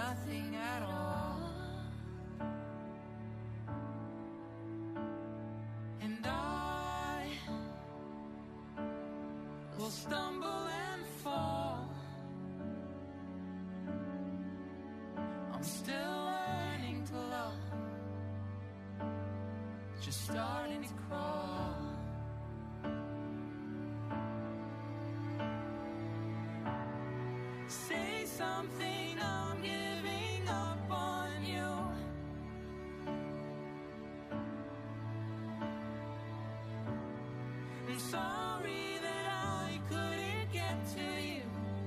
nothing at all. And I will stumble and fall. I'm still learning to love, just starting to crawl. Say something, I'm giving up on you. I'm sorry that I couldn't get to you.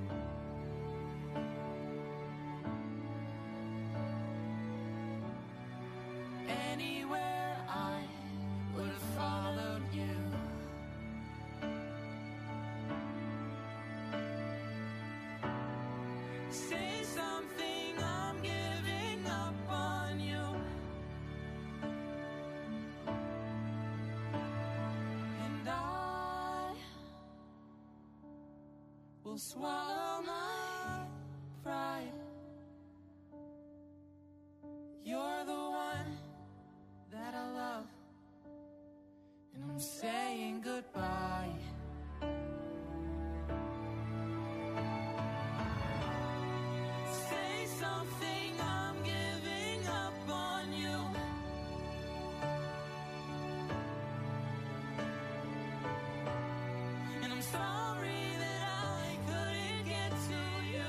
Anywhere I would have followed you. Say something, I'm giving up on you. And I will swallow my pride. You're the one that I love, and I'm saying goodbye. Say something, I'm giving up on you. And I'm sorry that I couldn't get to you.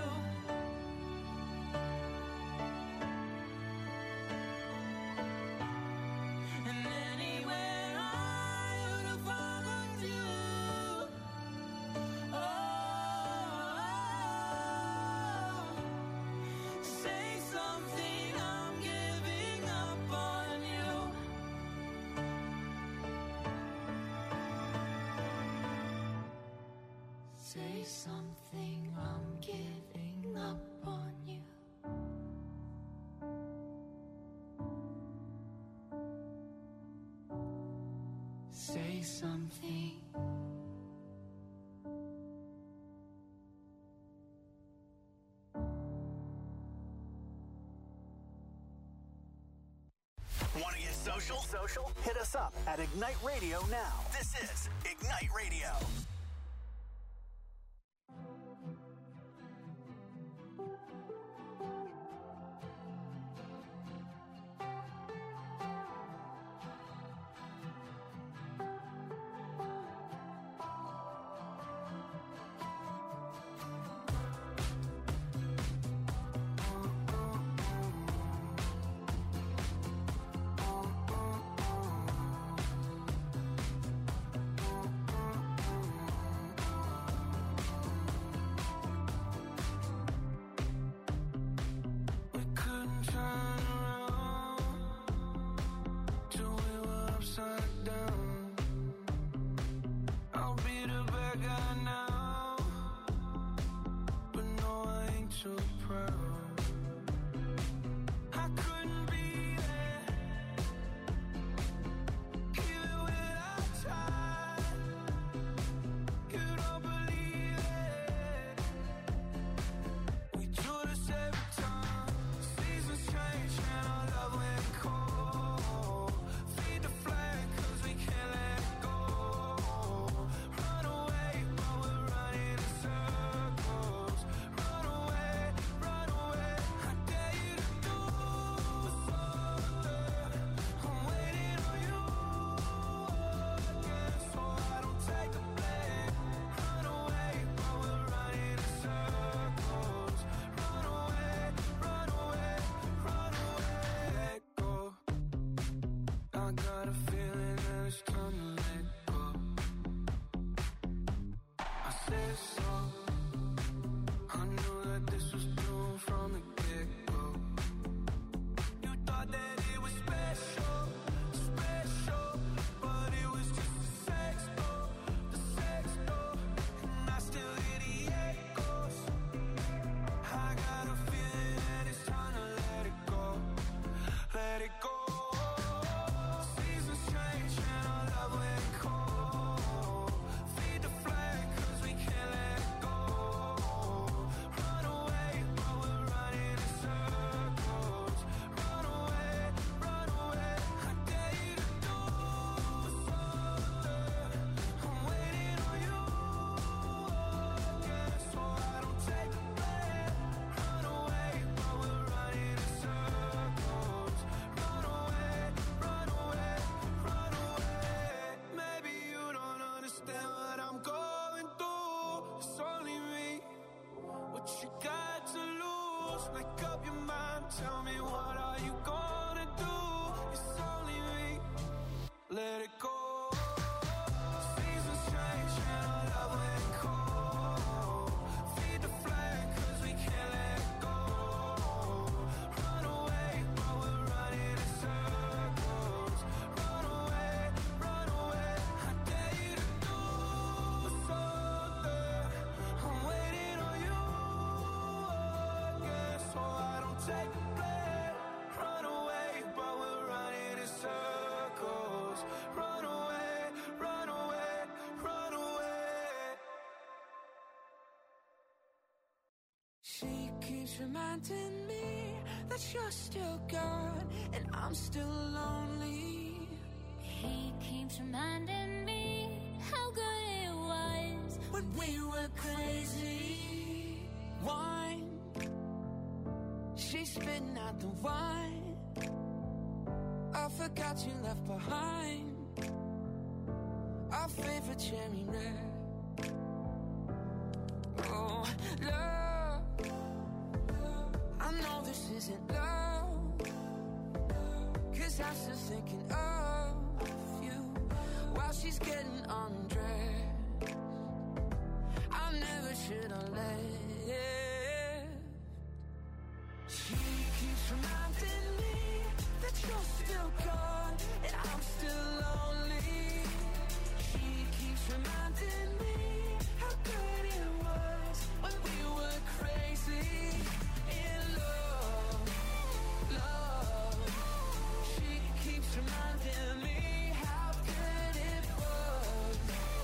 And anywhere I would have followed you. Oh, say something, I'm giving up on you. Say something, I'm giving up on you. Say something. Want to get social? Hit us up at Ignite Radio now. This is Ignite Radio. We couldn't turn around till we were upside down. I'll be the bad guy now, but no, I ain't too proud. I couldn't be there, even when I tried. You don't believe it. We do this every time. Seasons change and our love went cold. Feed the flame 'cause we can't let it go. Run away, but we're running in circles. Run away, run away. I dare you to do something. I'm waiting on you again, so I don't take the blame. Run away, but we're running in circles. Run away, run away, run away. Let go. I got a feeling that it's time to let go. I said so. I knew that this was doomed from the get-go. You thought that it was special, special, but it was just the sex door, and I still hear the echoes. I got a feeling that it's time to let it go, let it go. Seasons change and our love went cold. Feed the flame 'cause we can't let it keeps reminding me that you're still gone and I'm still lonely. He keeps reminding me how good it was when we were crazy. Wine, she's spitting out the wine. I forgot you left behind our favorite cherry red. Oh, love, I know this isn't love, 'cause I'm still thinking of you while she's getting undressed. I never should have left. She keeps reminding me that you're still gone and I'm still lonely. She keeps reminding me how good it was when we were crazy in love, love. She keeps reminding me how good it was.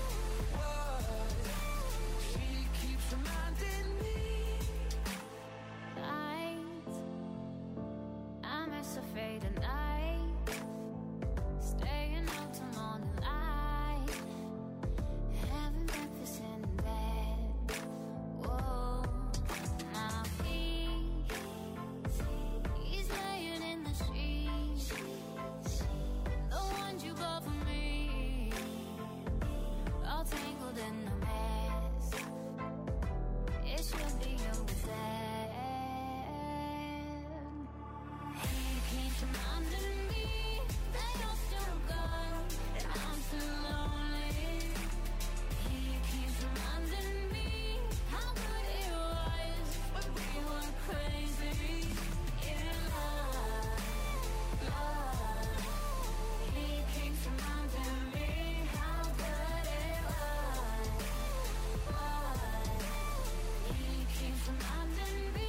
She keeps reminding me. I'm as afraid at night, staying out till morning light, having breakfast in bed. Whoa, now he's laying in the sheets, the ones you bought for me, all tangled in a mess. It should be over there. He keeps reminding me that you're still gone and I'm still lonely. He keeps reminding me how good it was when we were crazy in love, love. He keeps reminding me how good it was. He keeps reminding me.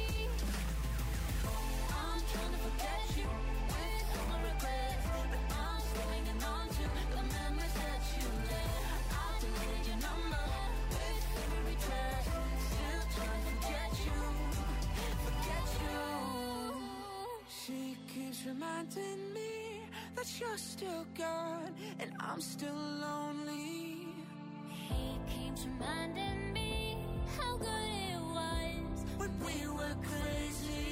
I'm trying to forget you with all my regrets, but I'm still hanging on to the memories that you left. I deleted your number with every text, still trying to forget you, forget you. She keeps reminding me that you're still gone and I'm still lonely. He keeps reminding me how good it was When we were crazy.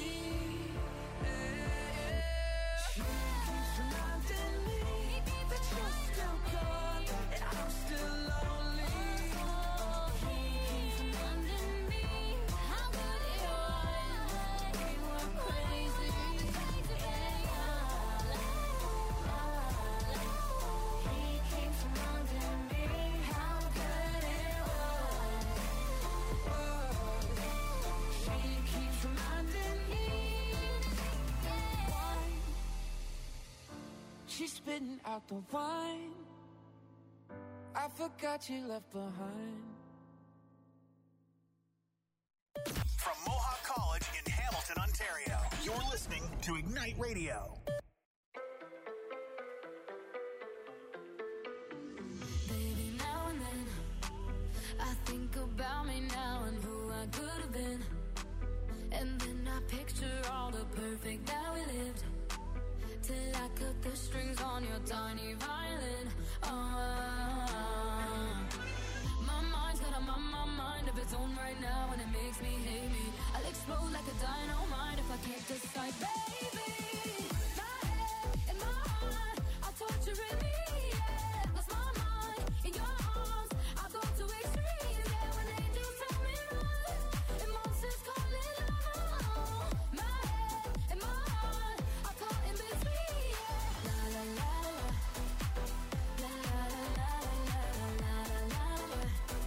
She keeps reminding me that you're still gone and I'm still lonely. He keeps reminding me how good it was when we were crazy. He keeps reminding me how good it was. She keeps reminding me. She's spitting out the wine I forgot you left behind. From Mohawk College in Hamilton, Ontario, you're listening to Ignite Radio. Baby, now and then I think about me now and who I could have been. And then I picture all the perfect that we lived, till I cut the strings on your tiny violin. My mind's got a mind of its own right now, and it makes me hate me. I'll explode like a dynamite if I can't decide, baby. My head and my heart are torturing me, yeah. Lost my mind in your arms, I go to extremes, yeah. When they do tell me run, emotions calling out. My head and my heart are caught in between, yeah. La la la la, la la la la la la la la.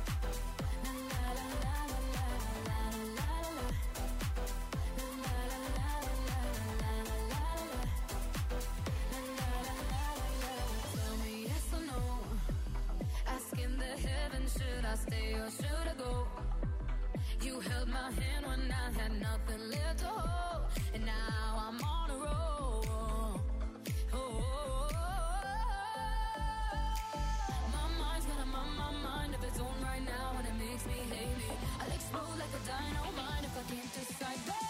Tell me yes or no, asking the heavens, should I stay or should I go? You held my hand when I had nothing left to hold, and now I'm on a roll. My mind's got a mind of its own right now, and it makes me hate me. I'll explode like a dynamite if I can't decide, baby.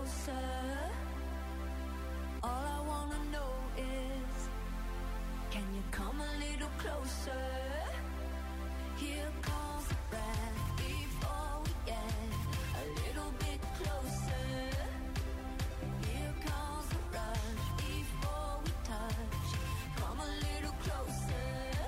closer. All I wanna know is, can you come a little closer? Here comes the breath before we get a little bit closer. Here comes the rush before we touch. Come a little closer.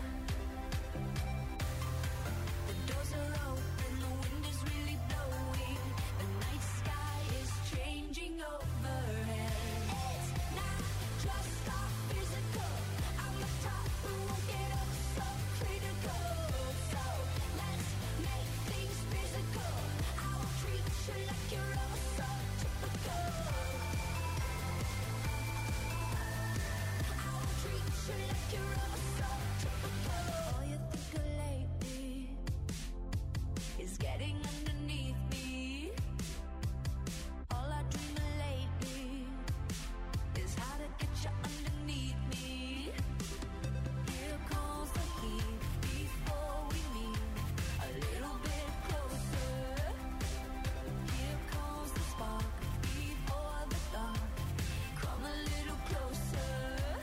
The doors are open, the wind is really blowing. The night sky is changing overhead. It's not just our physical. I'm the top, we won't get up so critical. So let's make things physical. I will treat you like you're all so typical. I will treat you like you're all so typical. All you think of lately is getting underneath me. All I dream of lately is how to get you underneath me. Here comes the heat before we meet a little bit closer. Here comes the spark before the dark. Come a little closer.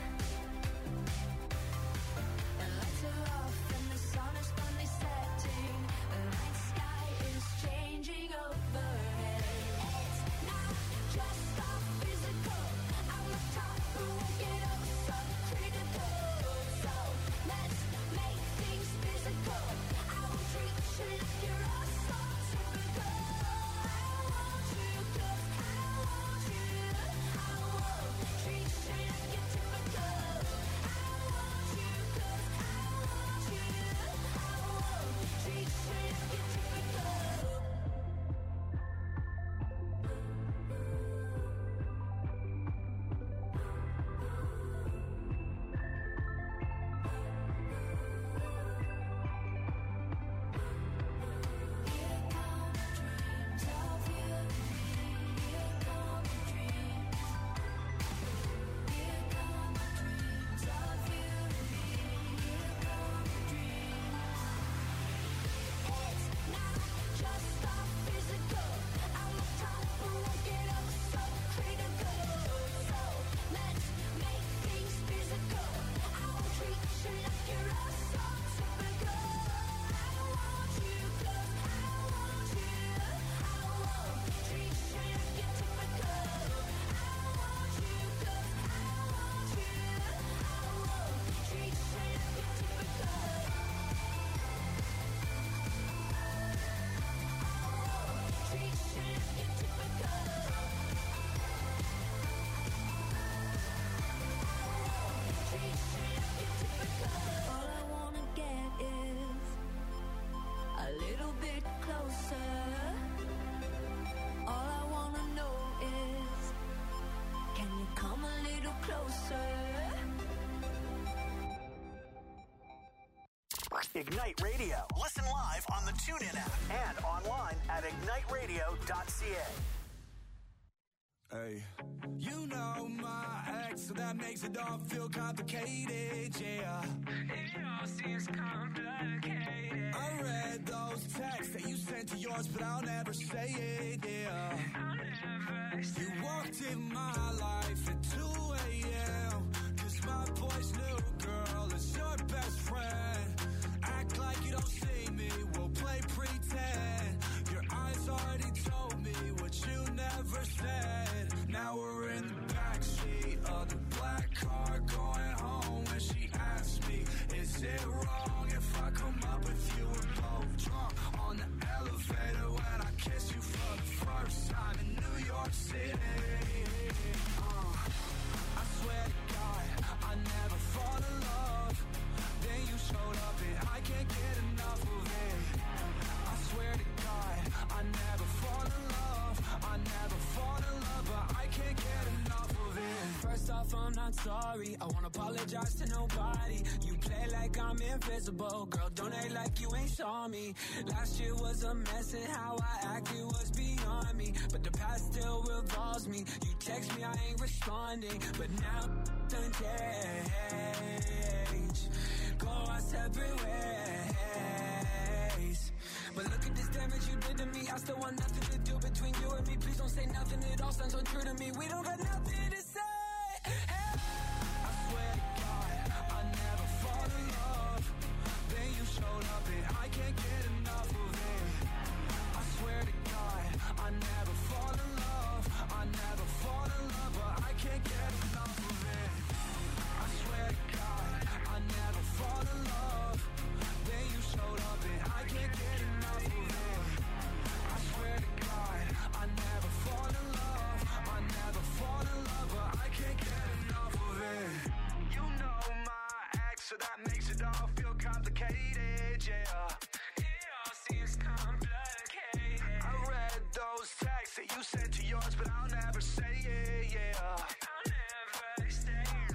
The lights are off and the sun is finally setting. The night sky is changing overhead. It's not just our physical. I'm the top, we won't get up so critical. So let's make things physical. I will treat you like you're all so typical. I want you 'cause I want you. I won't treat you like you're typical. I want you 'cause I want you. I won't treat you like you're typical. Here come dreams of you. Here come dreams. Here come dreams of you. Here come dreams. It's not just our physical. I'm the top, we won't get up so critical. So let's make things physical. I will treat you like you're all so typical. I want you 'cause I want you. I won't treat you like you're typical. I want you 'cause I want you. I won't treat you like you're typical. Treat you like you're typical. Treat you like you're typical. All I wanna get is a little bit closer. All I wanna know is, can you come a little closer? Ignite Radio. Listen live on the TuneIn app and online at igniteradio.ca. Hey, you know my ex, so that makes it all feel complicated, yeah. It all seems complicated. I read those texts that you sent to yours, but I'll never say it, yeah. I'll never say. You walked in my life at 2 a.m. 'cause my boy's new girl is your best friend. Act like you don't see me, we'll play pretend. Your eyes already told me what you never said. Now we're in the backseat of the black car going home, and she asked me, is it wrong if I come up with you? We're both drunk on the elevator when I kiss you for the first time in New York City. I swear to God, I never fall in love. Then you showed up and I can't get enough of it. I swear to God, I never fall in love. I never fall in love, but I can't get enough of it. First off, I'm not sorry. I won't apologize to nobody. You play like I'm invisible. Girl, don't act like you ain't saw me. Last year was a mess and how I acted was beyond me. But the past still revolves me. You text me, I ain't responding. But now done change. Go our separate ways. But look at this damage you did to me. I still want nothing to do between you and me. Please don't say nothing, it all sounds untrue to me. We don't got nothing to say. Hey. I swear to God, I never fall in love. Then you showed up and I can't get enough of it. I swear to God, I never fall in love. I never fall in love, but I can't get enough of it. I swear to God, I never fall in love. Then you showed up and I can't get enough of it. I swear to God, I never fall in love. I never fall in love, but I can't get enough of it. You know my ex, so that makes it all feel complicated, yeah. It all seems complicated. I read those texts that you sent to yours, but I'll never say it, yeah. I'll never say it.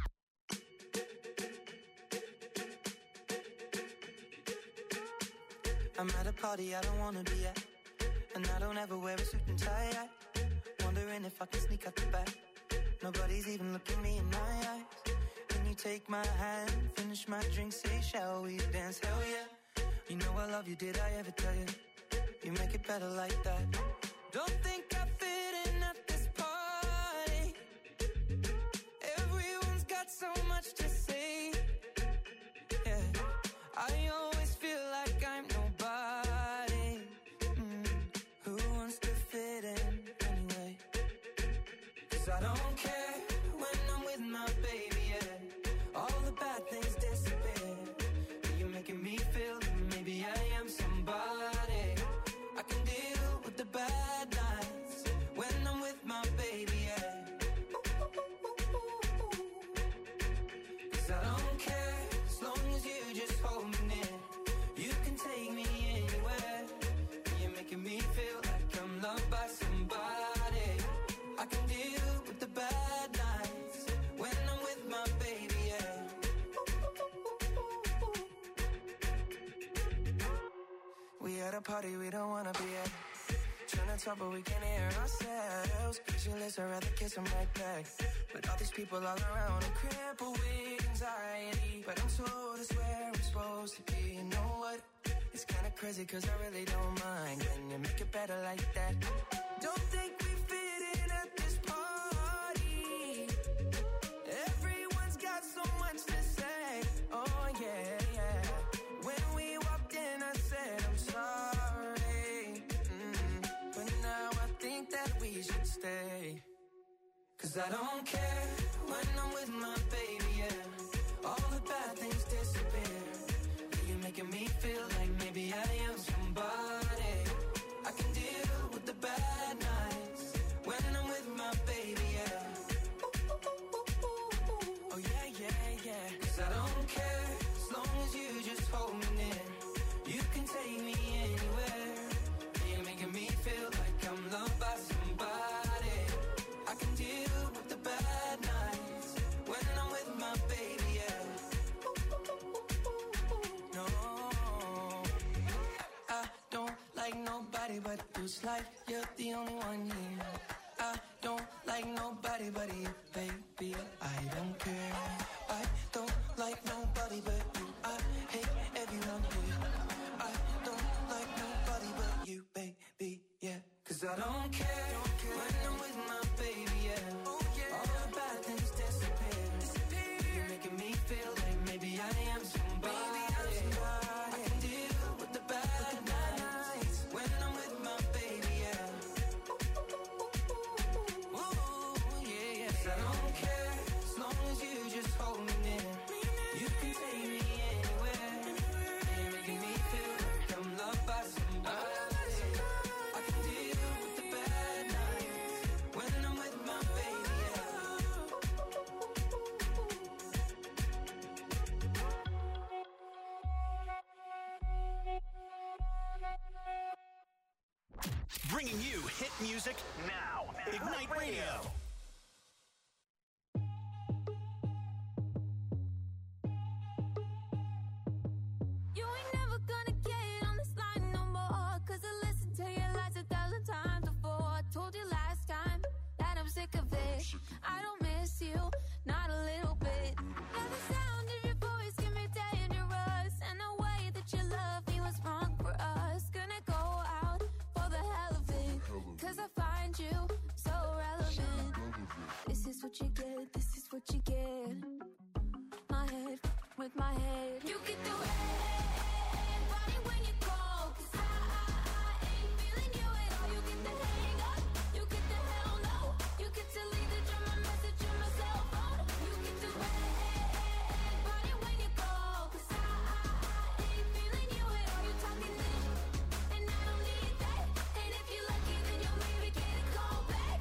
I'm at a party I don't wanna be at, and I don't ever wear a suit and tie. Wondering if I can sneak out the back. Nobody's even looking me in my eyes. Can you take my hand, finish my drink, say shall we dance? Hell yeah. You know I love you, did I ever tell you? You make it better like that. Don't think I fit in at this party. Everyone's got so much to say. Yeah, I always feel like I'm nobody. Who wants to fit in anyway? 'Cause I don't care when I'm with my baby, yeah. All the bad things disappear. You're making me feel that maybe I am somebody. I can deal with the bad nights when I'm with my baby, yeah. 'Cause I don't care as long as you just hold me near. You can take me anywhere. You're making me feel like I'm loved by somebody. I can deal with the bad nights when I'm with my baby, yeah. We at a party we don't wanna be at. Trying to talk but we can't hear ourselves. Pictureless, I'd rather kiss them right back. With all these people all around, I'm crippled with anxiety. But I'm told it's where I'm supposed to be. You know what? It's kinda crazy 'cause I really don't mind. Can you make it better like that? Don't think we fit in at this party. Everyone's got so much to say. Oh yeah, yeah. When we walked in I said I'm sorry. But now I think that we should stay. 'Cause I don't care when I'm with my baby, yeah. All the bad things disappear. You're making me feel like maybe I am somebody. I can deal with the bad nights when I'm with my baby, yeah. Oh yeah, yeah, yeah. 'Cause I don't care as long as you just hold me near. You can take me anywhere. You're making me feel like I'm loved by somebody. I can deal with the bad nights when I'm with my baby, yeah. No, I don't like nobody but you. It's like you're the only one here. I don't like nobody but you, baby. I don't care. I don't like nobody but you. I hate everyone here. I don't like nobody but you, baby, yeah. 'Cause I don't care when I'm with my baby, yeah. All the bad things disappear. You're making me feel like maybe I am somebody. I can deal with the bad nights when I'm with my baby, yeah. Ooh, yeah, yeah. 'Cause I don't care as long as you just hold me near. You can take me anywhere. You're making me feel like I'm loved by somebody. I can deal with the bad nights when I'm with my baby, yeah. Bringing you hit music now. Ignite Radio. You ain't never gonna get on this line no more. 'Cause I listened to your lies 1,000 times before. I told you last time that I'm sick of it. I don't miss you, not a little bit. Now the sound of your voice can be dangerous. And the way that you love me was wrong for us. Gonna go out for the what you get, this is what you get. My head with my head. You get the red body when you call, 'cause I ain't feeling you at all. You get the hang up, you get the hell no. You get to leave the drama message on my cell phone. You get the red body when you call, 'cause I ain't feeling you at all. You talking this, and I don't need that. And if you're lucky, then you'll maybe get a call back.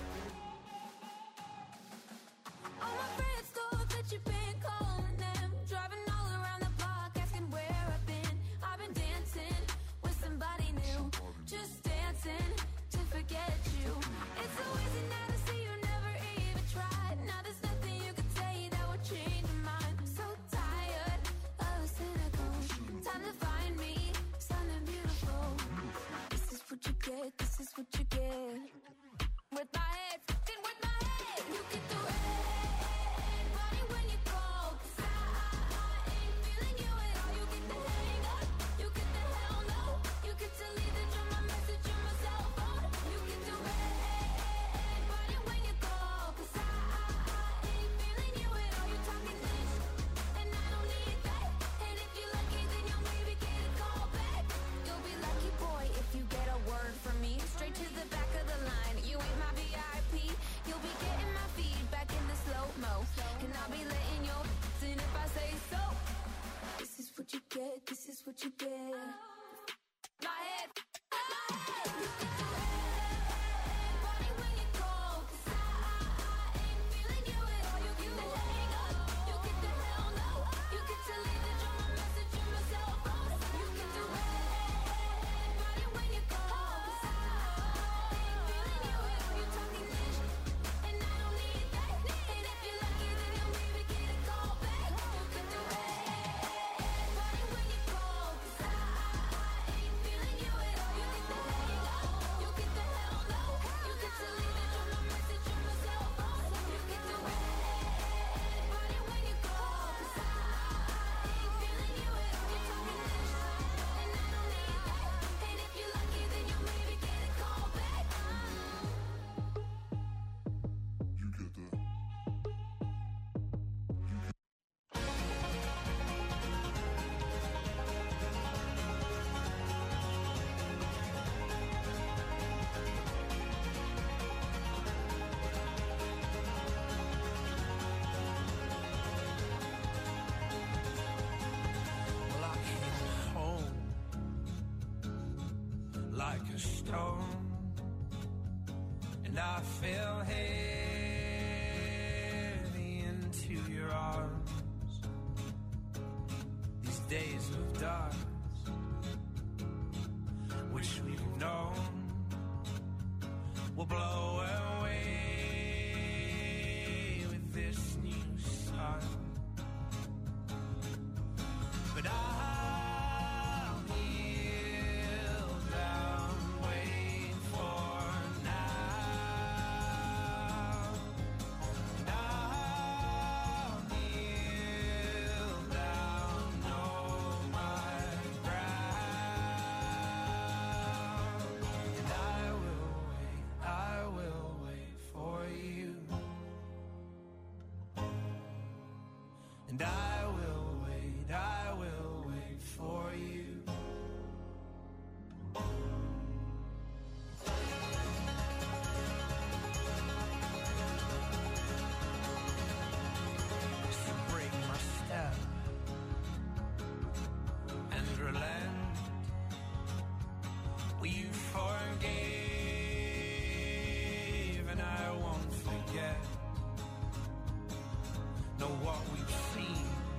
All my friends thought that you've been calling them, driving all around the block, asking where I've been. I've been dancing with somebody new, just dancing to forget you. It's so easy now to see you never even tried. Now there's nothing you can say that would change my mind. So tired of the cynical. Time to find me something beautiful. This is what you get, this is what you get. With my head, fucking with my head. You get the red body when you call, 'cause I ain't feeling you at all. You get the hang up, you get the hell no. You get to leave the drama message on my cell phone. You get the red body when you call, 'cause I ain't feeling you at all. You talking this, and I don't need that. And if you're lucky, then you'll maybe get a call back. You'll be lucky, boy, if you get a word from me. Straight to the back of the line. You ain't my VIP. You'll be getting my feedback in the slow-mo. And I'll be letting your in if I say so. This is what you get, this is what you get. My head, my head. You get the red body when you call, 'cause I ain't feeling you at all. You get the hang up, you get the hell no. You get to leave the drama message on my cell phone. You get the red body when you call, 'cause I ain't feeling you at all. You talking this, and I don't need that. And if you're lucky, then you'll maybe get a call back. You get the red body when you call, 'cause I ain't feeling you at all. You get the hang up, you get the hell no. You get to leave the drama message on my cell phone. You get the red body when you call, 'cause I ain't feeling you at all. You talking this, and I don't need that. And if you're lucky, then you'll maybe get a call back. You get that. Well, I came home like a stone, and I fell heavy into your arms. These days of dust, which we've known, will blow away with this new sun. But I'll kneel down, wait for now. And I'll kneel down, know my ground. And I will wait for you. And I will wait for you. So break my step and relent. Well, you forgave, and I won't forget. Know what we've seen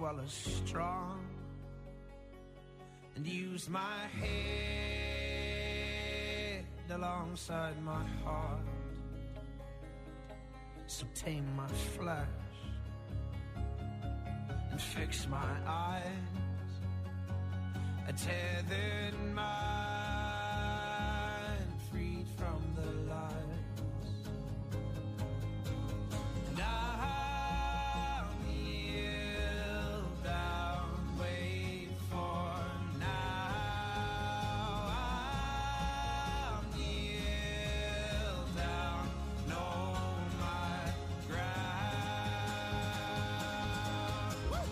well as strong, and use my head alongside my heart. So tame my flesh and fix my eyes, a tethered mind freed from the lies. And I'll kneel down, wait for now. I'll kneel down, know my ground. Woo!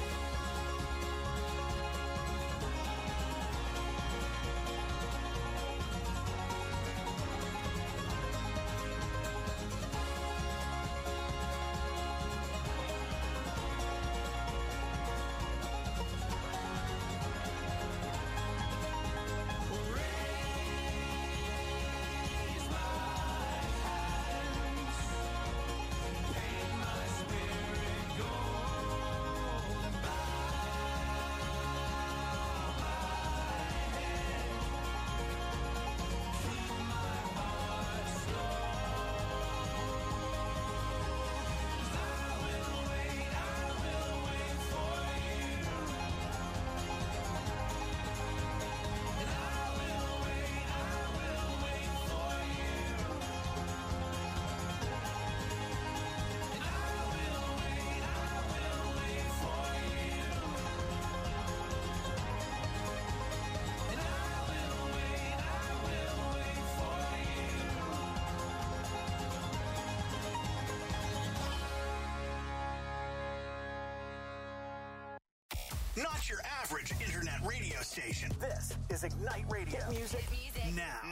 Not your average internet radio station. This is Ignite Radio. Music now.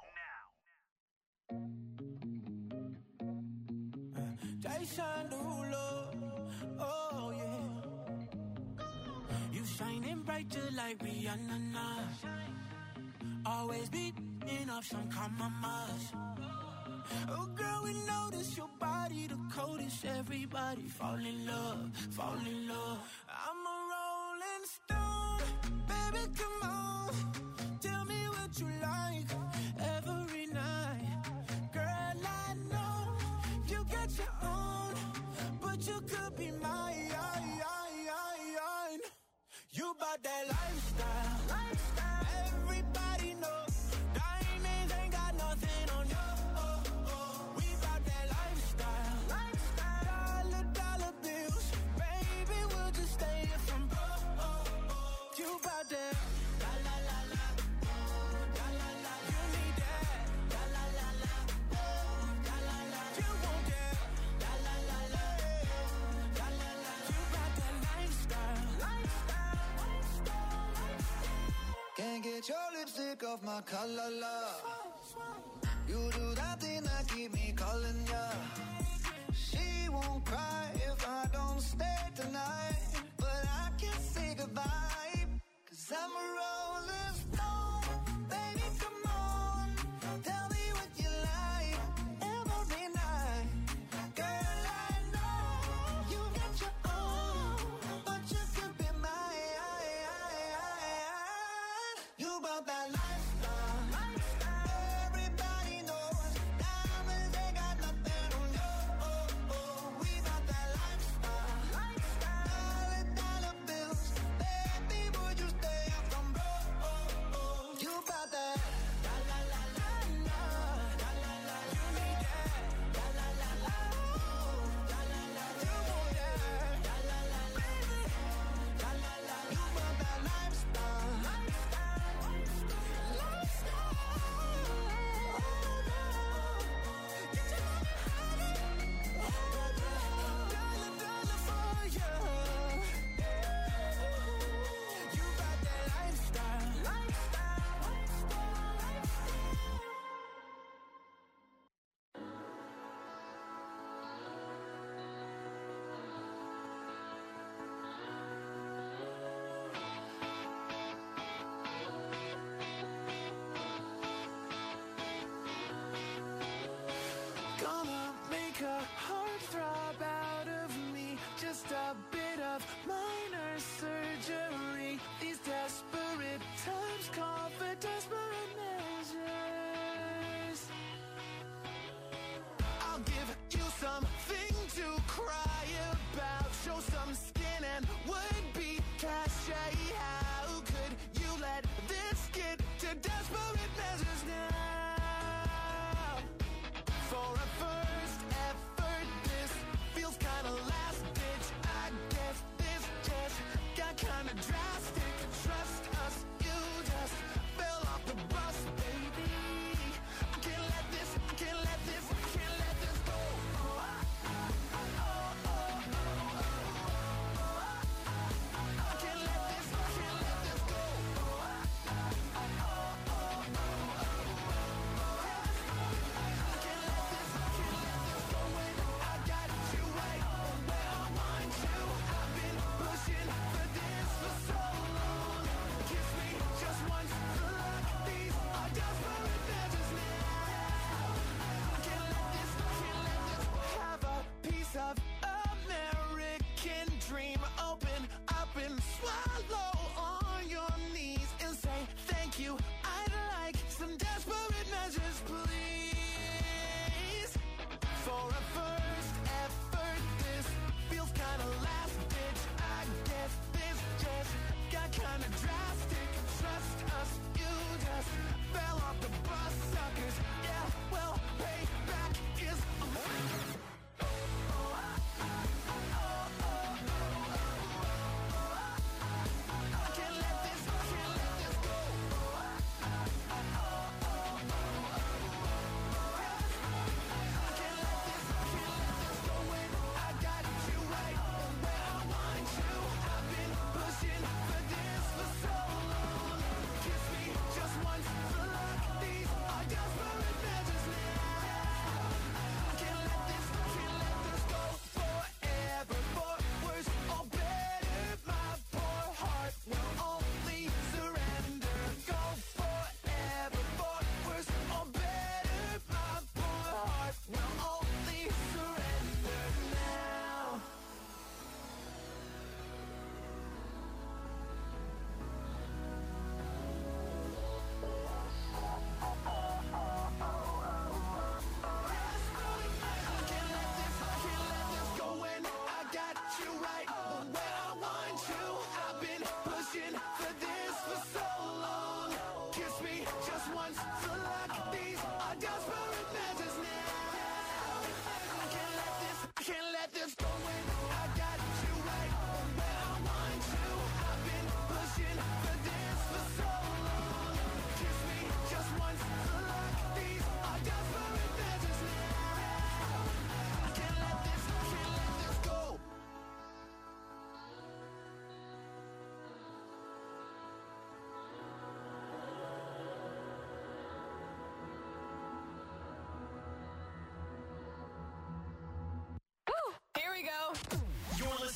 Jason Derulo, oh yeah. You shining bright just like Rihanna. Always beating off some compromise. Oh girl, we notice your body the coldest. Everybody fall in love, fall in love. I'm a rolling stone, baby, come on. Tell me what you like every night. Girl, I know you got your own, but you could be mine. You bought that lifestyle. Everybody knows diamonds ain't got nothing on you. We bought that lifestyle. Dollar bills, baby, we'll just stay here from broke. You bought that. La la la la. La la la. You need that. La la la la. La la la. You want that. La la la la. La la la. You bought that lifestyle. Can't get your lipstick off my collar, love. You do that thing that keep me calling ya. She won't cry if I don't stay tonight, but I can't say goodbye, 'cause I'm a rolling stone. Baby, come on, tell me what you like every night. Girl, I know you got your own, but you could be mine. You bought that lifestyle. Everybody knows diamonds ain't got nothing on you. We bought that lifestyle. Dollar bills, baby, would you stay from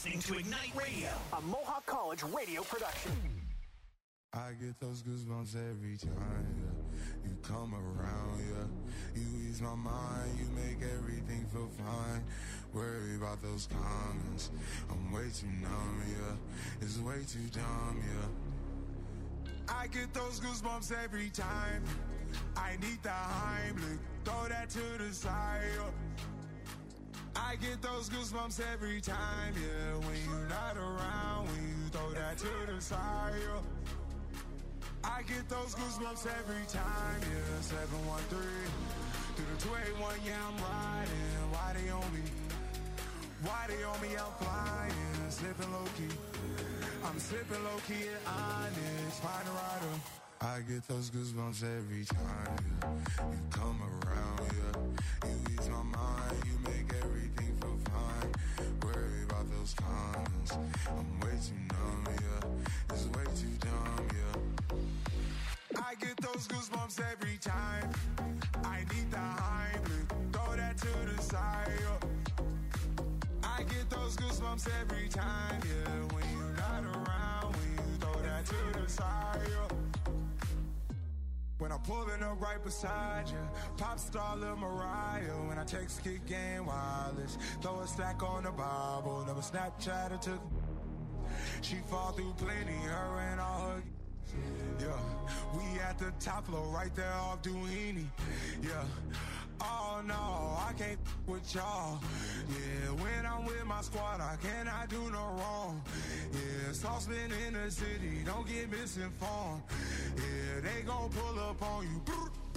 listening to Ignite Radio, a Mohawk College radio production. I get those goosebumps every time, yeah. You come around, yeah. You ease my mind, you make everything feel fine. Worry about those comments, I'm way too numb, yeah. It's way too dumb, yeah. I get those goosebumps every time. I need the Heimlich, throw that to the side, yeah. I get those goosebumps every time, yeah. When you're not around, when you throw that to the side, yeah. I get those goosebumps every time, yeah. 713 through the 281, yeah, I'm riding. Why they on me? Why they on me? I'm flying, slipping low key. I'm slipping low key at Onyx, find a rider. I get those goosebumps every time, yeah. You come around, yeah. You ease my mind, you make everything feel fine. Worry about those comments, I'm way too numb, yeah. It's way too dumb, yeah. I get those goosebumps every time. I need the Heimlich, throw that to the side, yeah. I get those goosebumps every time, yeah. When you're not around, when you throw that to the side, yeah. When I'm pulling up right beside you, pop star Lil Mariah. When I text Kick Game Wireless, throw a stack on the Bible. Never Snapchat or took. She fall through plenty, her and all her. Yeah, we at the top floor, right there off Duini. Yeah. Oh no, I can't with y'all. Yeah, when I'm with my squad, I cannot do no wrong. Yeah, saucepan in the city, don't get misinformed. Yeah, they gon' pull up on you.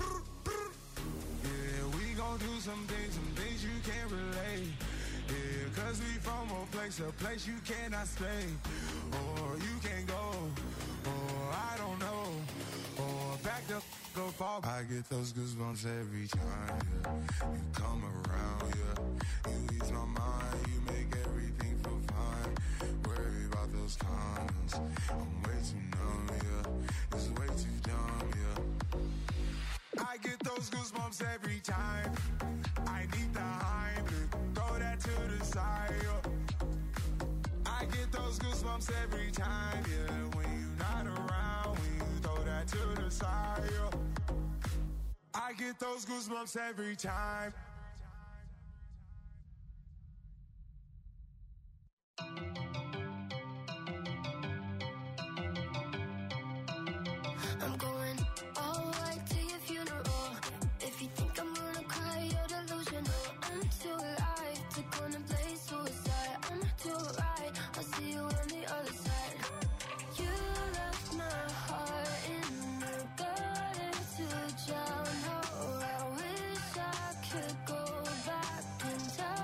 Yeah, we gon' do some things you can't relate. Yeah, cause we from a place you cannot stay. Or you can't go, or I don't know. Or back the f up. I get those goosebumps every time, yeah. You come around, yeah. You ease my mind, you make everything feel fine. Worry about those comments, I'm way too numb, yeah. It's way too dumb, yeah. I get those goosebumps every time. I need the Heimlich, throw that to the side, yeah. I get those goosebumps every time, yeah. When you're not around, when you throw that to the side, yeah. I get those goosebumps every time. I'm going all white to your funeral. If you think I'm gonna cry, you're delusional. I'm too alive to contemplate suicide. I'm too right, I'll see you on the other side. You left my heart in the gutter to drown. Oh, I wish I could go back in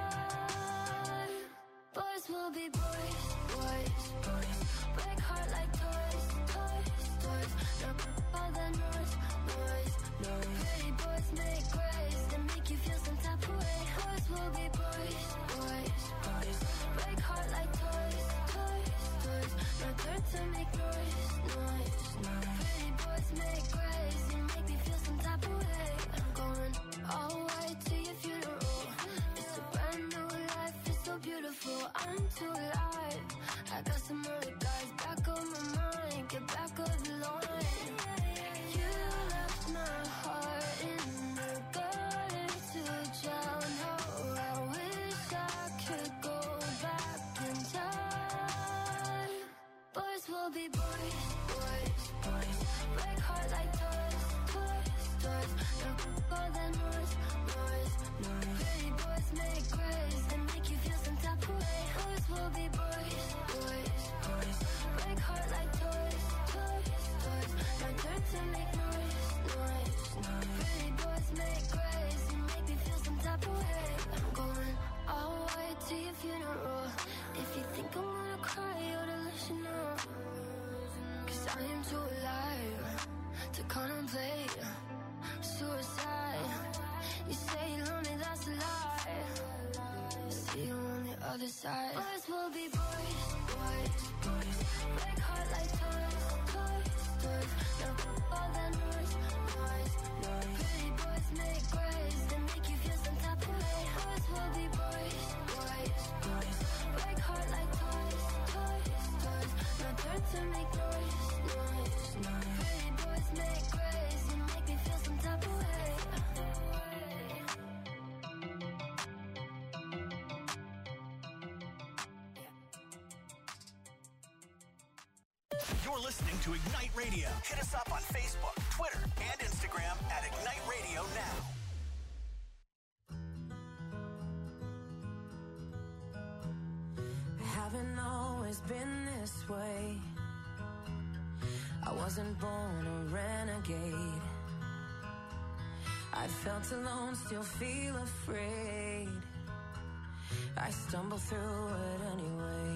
time. Boys will be boys, boys, boys. Break heart like toys, toys, toys. Now all the noise, noise, noise. Pretty boys make grace and make you feel some type of way. Boys will be boys, boys, boys. Break heart like toys, toys, toys. Now turn to make noise, noise, noise. Pretty boys make grace and make me feel some type of way. I'm going all white to your funeral. It's a brand new life, it's so beautiful. I'm too alive. I got some other guys back on my mind. Get back on the line. You left my heart in the gutter to drown. Oh, I wish I could go back in time. Boys will be boys, boys, boys. Break heart like toys, toys, toys. Now all the noise, noise, noise. Pretty boys make grace and make you feel some type of way. Boys will be boys, boys, boys. Break heart like toys, toys, toys. Now turn to make noise, noise, noise. Pretty boys make grace and make me feel some type of way. I'm going all white to your funeral. If you think I'm gonna cry, you ought to listen up. Cause I am too alive to contemplate suicide. You say you're lonely, that's a lie. See you on the other side. Boys will be boys, boys, boys. Break heart like toys, toys, toys. Now all the noise, noise, noise. Pretty boys make grace and make you feel some type of way. Boys will be boys, boys, boys. Break heart like toys. You're listening to Ignite Radio. Hit us up on Facebook, Twitter, and Instagram at Ignite Radio Now. Haven't always been this way. I wasn't born a renegade. I felt alone, still feel afraid. I stumble through it anyway.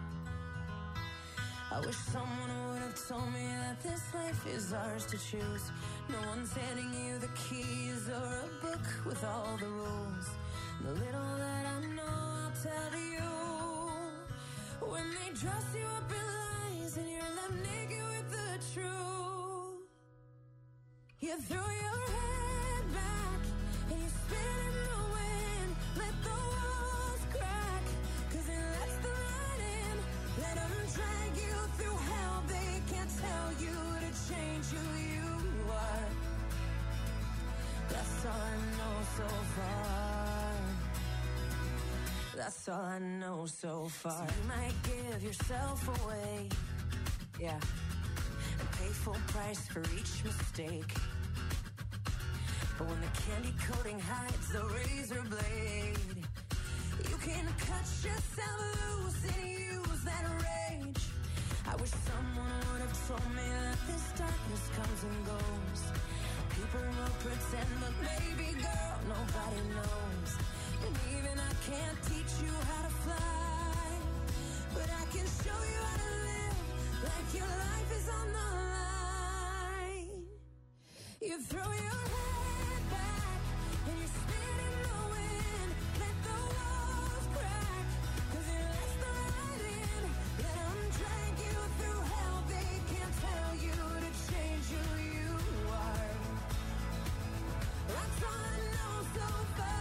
I wish someone would have told me that this life is ours to choose. No one's handing you the keys or a book with all the rules. The little that I know, I'll tell you. When they dress you up in lies and you're left naked with the truth, you throw your head back and you spin in the wind. Let the walls crack, 'cause it lets the light in. Let them drag you through hell. They can't tell you to change who you are. That's all I know so far. That's all I know so far. So you might give yourself away, yeah, and pay full price for each mistake. But when the candy coating hides the razor blade, you can cut yourself loose and use that rage. I wish someone would have told me that this darkness comes and goes. People will pretend, but baby girl, nobody knows. And even I can't teach you how to fly, but I can show you how to live like your life is on the line. You throw your head back and you spin in the wind. Let the walls crack, 'cause it lets the light in. Let them drag you through hell. They can't tell you to change who you are. That's all I know so far.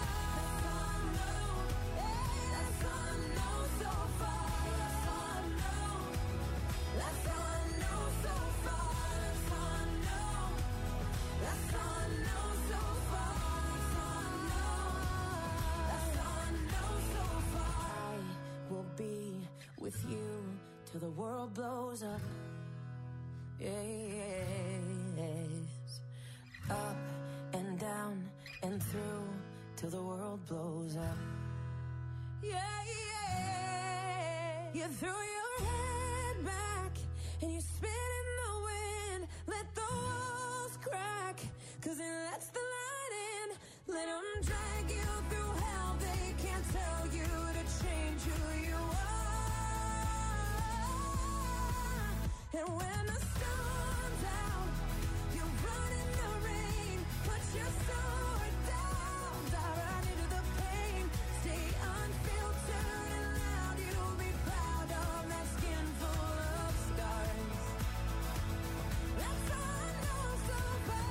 That's all I know so far. That's all I know. That's all I know so far. That's all I know. That's all I know so far. That's all I know. That's all I know so far. I will be with you till the world blows up. Yes. Up and down and through till the world blows up. Yeah, yeah. You throw your head back and you spin in the wind. Let the walls crack, 'cause it lets the light in. Let them drag you through hell. They can't tell you to change who you are. And when the storm's out, you run in the rain. Put your sword down, dive right into the pain. Stay unfiltered and loud. You'll be proud of that skin full of scars. That's all I know so far.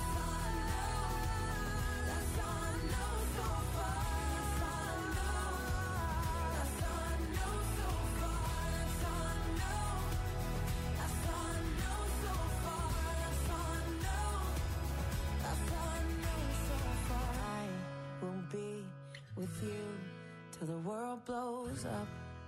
That's all I know. That's all I know so far. That's all I know. That's all I know so far. That's all I know. That's all I know so far. That's all I know. That's all I know so far. I will be with you till the world blows up.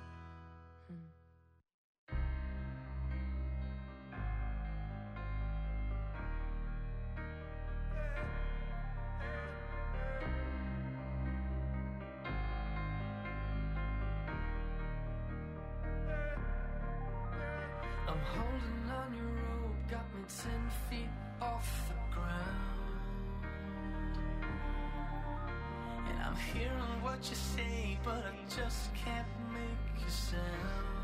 I'm holding on your rope, got me 10 feet off the ground. And I'm hearing what you say, but I just can't make a sound.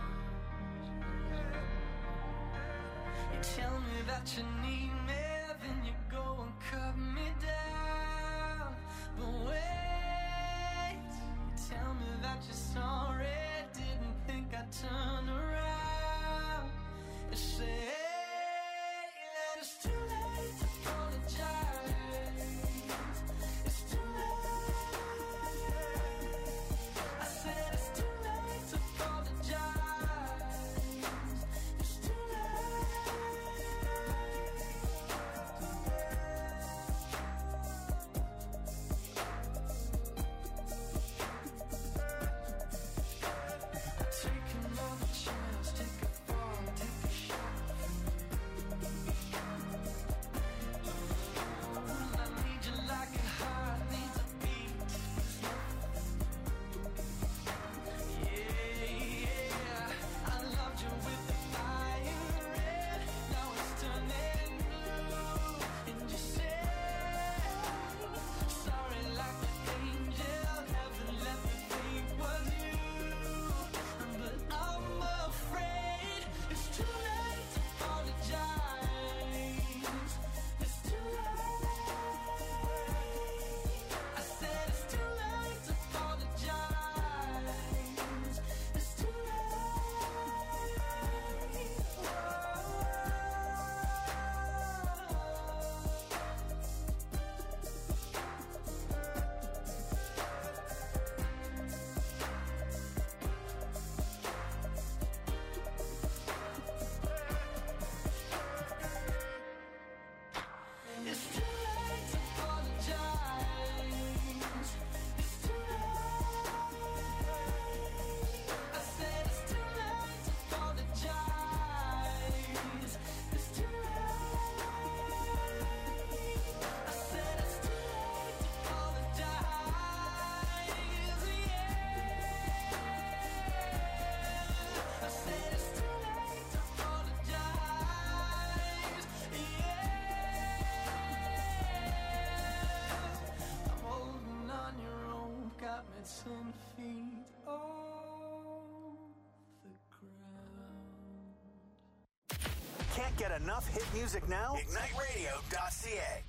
You tell me that you need me, then you go and cut me down. But wait, you tell me that you're sorry, didn't think I'd turn around. You say that it's too late to apologize. It's too late. I said it's too late to apologize. It's too late. Take another chance, take a fall, take a shot. get enough hit music now? IgniteRadio.ca.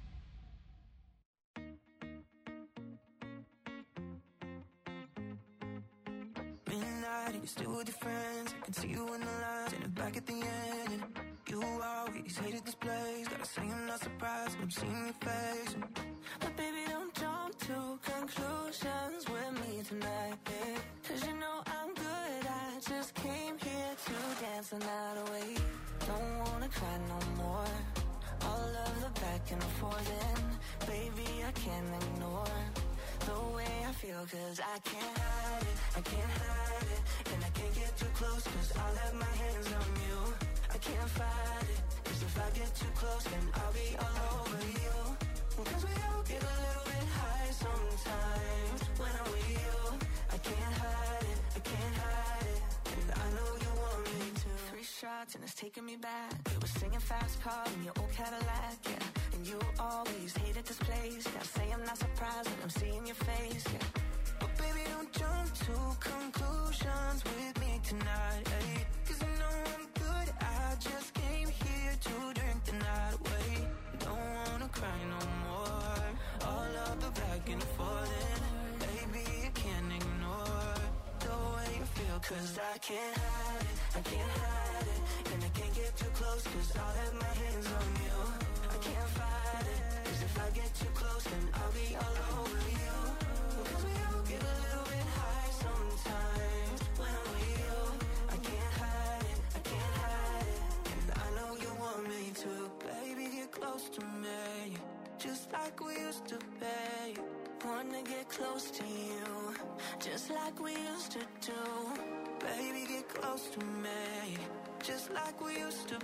Midnight and you're still with your friends. I can see you in the lines and back at the end. And you always hated this place. Gotta say I'm not surprised when I'm seeing your face. But baby, don't jump to conclusions with me tonight, babe. Cause you know I'm good, I just came here to dance the night away. Don't wanna cry no more. All of the back and forth and baby, I can't ignore the way I feel, cause I can't hide it, I can't hide it. And I can't get too close, cause I'll have my hands on you. I can't fight it, cause if I get too close, then I'll be all over you. Cause we all get a little bit high sometimes when I'm with you. I can't hide it, I can't hide it. And I know you want me to. 3 shots and it's taking me back. We were singing fast car in your old Cadillac, yeah. And you always hated this place. Gotta say I'm not surprised when I'm seeing your face, yeah. But baby, don't jump to conclusions with me tonight, eh? Cause you know I'm good, I just came here to drink the night away. Don't wanna cry no more. All of the back and forth and baby, you can't ignore the way you feel, cause I can't hide it, I can't hide it. And I can't get too close, cause I'll have my hands on you. I can't fight it, cause if I get too close, then I'll be all over you. Cause we all get a little bit high sometimes when I'm with you. I can't hide it, I can't hide it. And I know you want me to. Baby, get close to me, just like we used to be. Wanna get close to you, just like we used to do. Baby, get close to me, just like we used to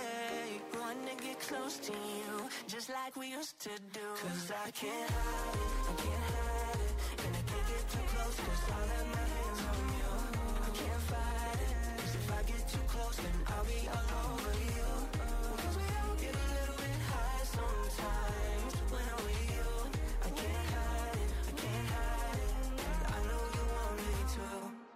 be. Wanna get close to you, just like we used to do. Cause I can't hide it, I can't hide it. And I can't get too close, cause I'll have my hands on you. I can't fight it, cause if I get too close, then I'll be all over you. Cause we all get a little bit high sometimes when I'm with you. I can't hide it, I can't hide it. And I know you want me to.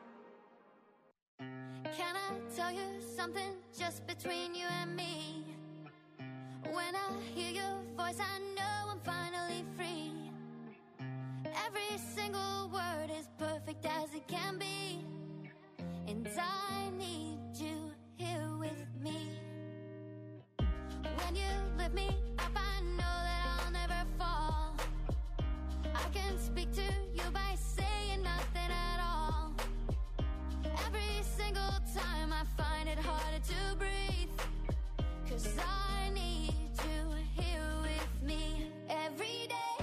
Can I tell you something just between you and me? When I hear your voice, I know I'm finally free. Every single word is perfect as it can be. And I need you here with me. When you lift me up, I know that I'll never fall. I can speak to you by saying nothing at all. Every single time I find it harder to breathe. Cause I need you here with me every day.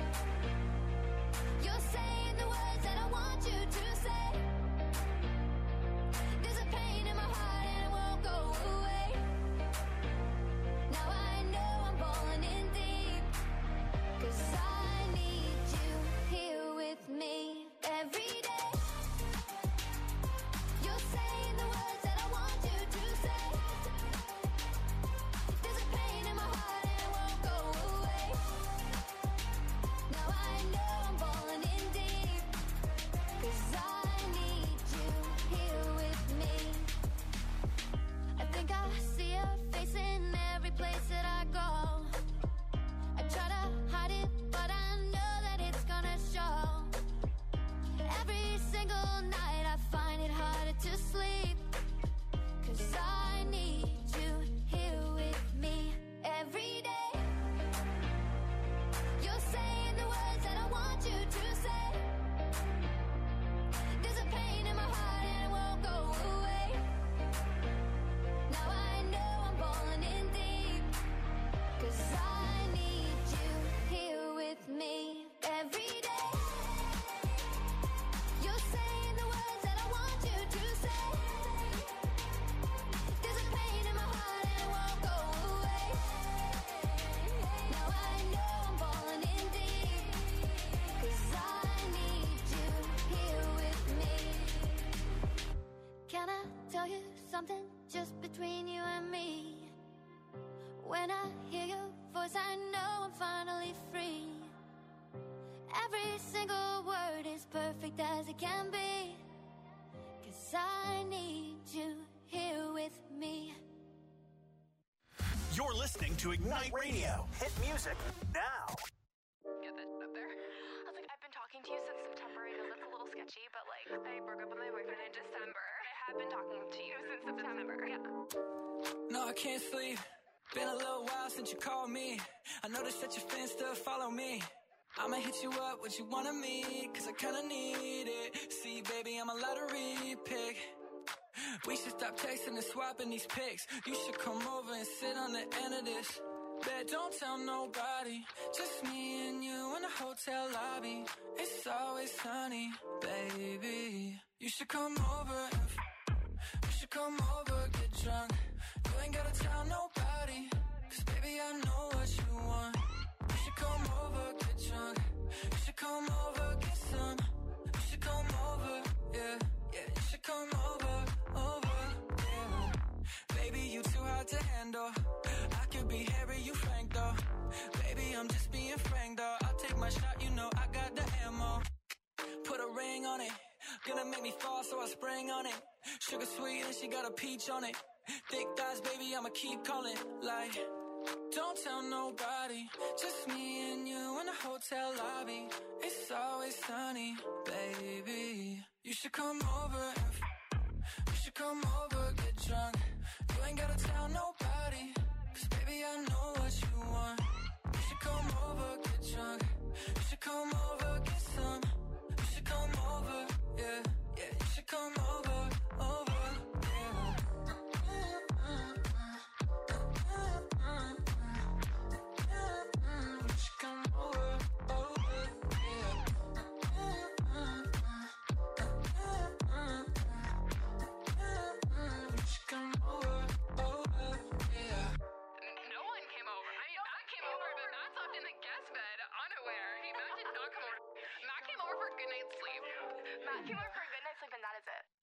You're saying the words that I want you to say. There's a pain in my heart and it won't go away. Now I know I'm falling in deep. Cause I need you here with me every day. You're saying the words that I want you to say. There's a pain in my heart and it won't go away. Now I know I'm falling in deep. Cause I need you here with me. I think I see your face in every place that I go. I try to hide it, but I know that it's gonna show. Every single night I find it harder to sleep. Cause I need you here with me every day. You're saying the words that I want you to say. There's a pain in my heart and it won't go away. Now I know I'm falling in deep. Cause I need you here with me every day. You're saying the words that I want you to say. There's a pain in my heart and it won't go away. Now I know I'm falling in deep. Cause I need you here with me. Can I tell you something just between you and me? When I hear your voice, I know I'm finally free. Every single word is perfect as it can be. Cause I need you here with me. You're listening to Ignite Radio. Hit music now. Get this up there. I was like, I've been talking to you since September. I know that's a little sketchy, but like, I broke up with my boyfriend in December. I have been talking to you since September. Yeah. No, I can't sleep. Been a little while since you called me. I noticed that your fans still follow me. I'ma hit you up, what you wanna meet, cause I kinda need it. See, baby, I'm a lottery pick. We should stop texting and swapping these pics. You should come over and sit on the end of this. Bet don't tell nobody, just me and you in the hotel lobby. It's always sunny, baby. You should come over you should come over, get drunk. You ain't gotta tell nobody, cause baby I know what you want. You should come over, get drunk. You should come over, get some. You should come over, yeah, yeah. You should come over, yeah. Baby, you too hard to handle. I could be Harry, you Frank though. Baby, I'm just being frank though. I'll take my shot, you know I got the ammo. Put a ring on it. Gonna make me fall, so I spring on it. Sugar sweet and she got a peach on it. Thick thighs, baby, I'ma keep calling. Like, don't tell nobody, just me and you in the hotel lobby. It's always sunny, baby. You should come over, you should come over, get drunk. You ain't gotta tell nobody, cause baby I know what you want. You should come over, get drunk. You should come over, get some. You should come over, yeah, yeah. You should come over, yeah. You should come over, yeah. You should come over, yeah. No one came over. I mean, Matt came over, but Matt slept in the guest bed, unaware. Matt did not come over. Matt came over for a good night's sleep. Matt came over for a good night's sleep, and that is it.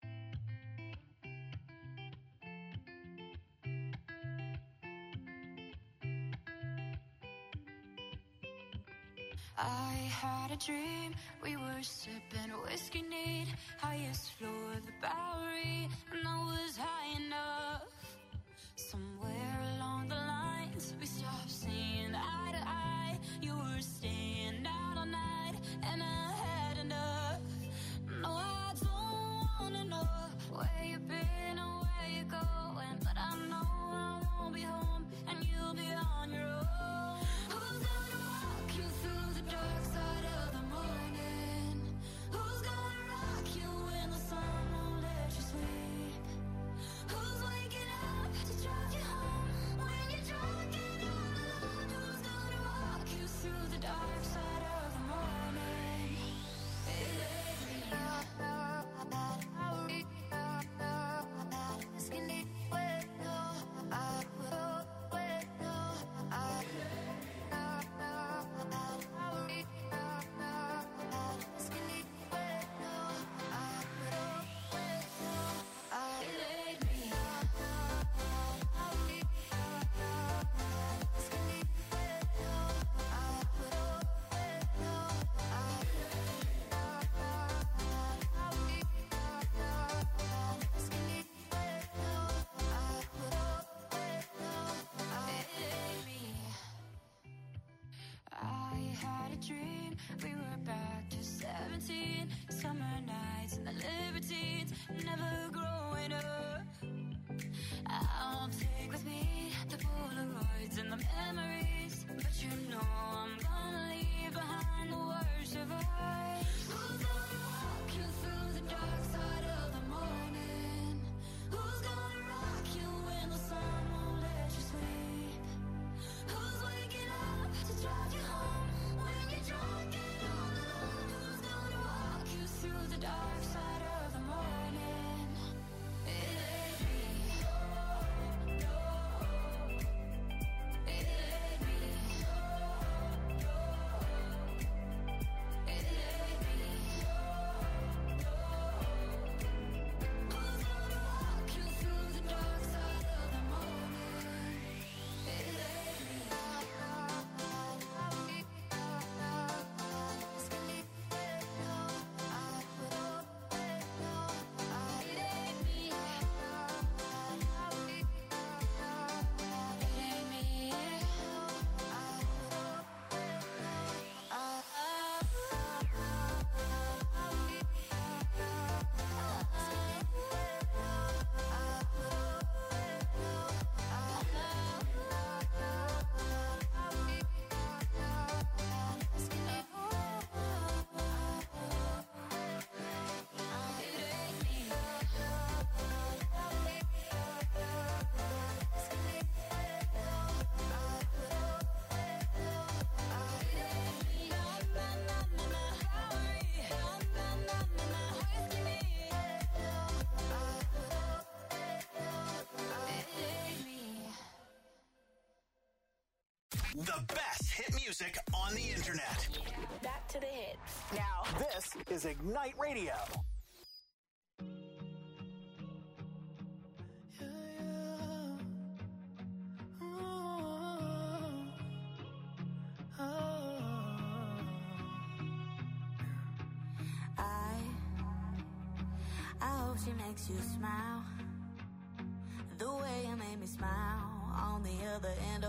I had a dream, we were sipping whiskey neat, highest floor of the Bowery, and I was high enough. Somewhere along the lines, we stopped seeing eye to eye. You were staying out all night, and I had enough. No, I don't wanna know where you've been or where you're going, but I know I won't be home, and you'll be on your own. Who's gonna walk you through the dark side of the morning? Who's gonna rock you when the sun won't let you sleep? Who's waking up to drive you home when you're drunk and all alone? Who's gonna walk you through the dark side of the morning? It ain't me. Dream. We were back to 17, summer nights and the libertines, never growing up. I'll take with me the Polaroids and the memories, but you know I'm gonna leave behind the worst of us. Who's gonna walk you through the dark side of the morning? Who's gonna rock you when the sun won't let you sleep? Who's waking up to drive you home? Drunk and all alone, who's gonna walk you through the dark side of the morning? It ain't me. The best hit music on the internet. Back to the hits. Now, This is Ignite Radio. I hope she makes you smile the way you made me smile on the other end of